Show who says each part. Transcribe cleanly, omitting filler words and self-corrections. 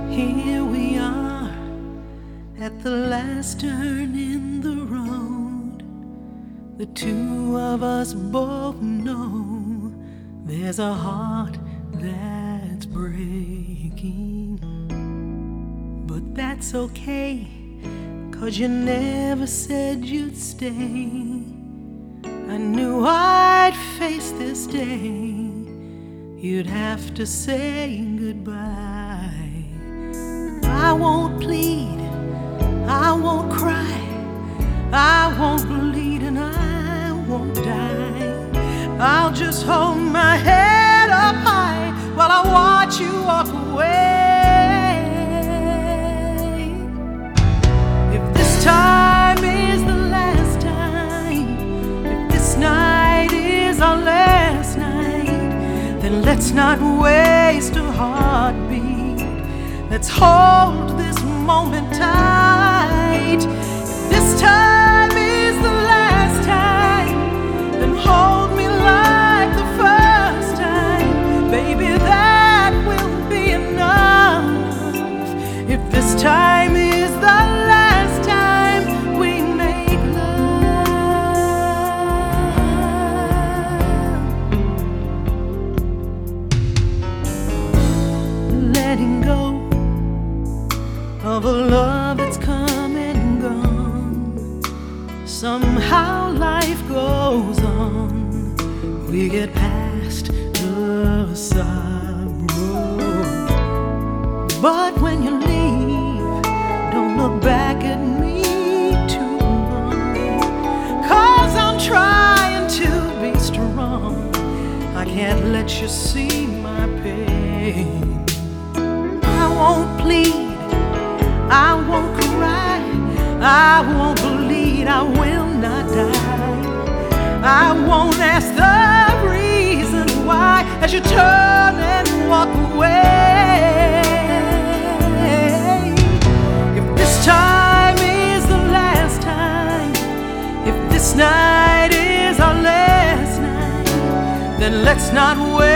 Speaker 1: Here we are at the last turn in the road. The two of us both know there's a heart that's breaking. But that's okay, 'cause you never said you'd stay. I knew I'd face this day. You'd have to say goodbye. I won't plead, I won't cry, I won't bleed and I won't die. I'll just hold my head up high while I watch you walk away. If this time is the last time, if this night is our last night, then let's not waste a heartbeat. Let's hold this moment tight. If this time is the last time, then hold me like the first time. Baby, that will be enough. If this time is the last time we make love. Letting go of a love that's come and gone. Somehow life goes on. We get past the sorrow. But when you leave, don't look back at me too long, 'cause I'm trying to be strong. I can't let you see my pain. I won't plead, I won't cry, I won't bleed, I will not die. I won't ask the reason why as you turn and walk away. If this time is the last time, if this night is our last night, then let's not wait.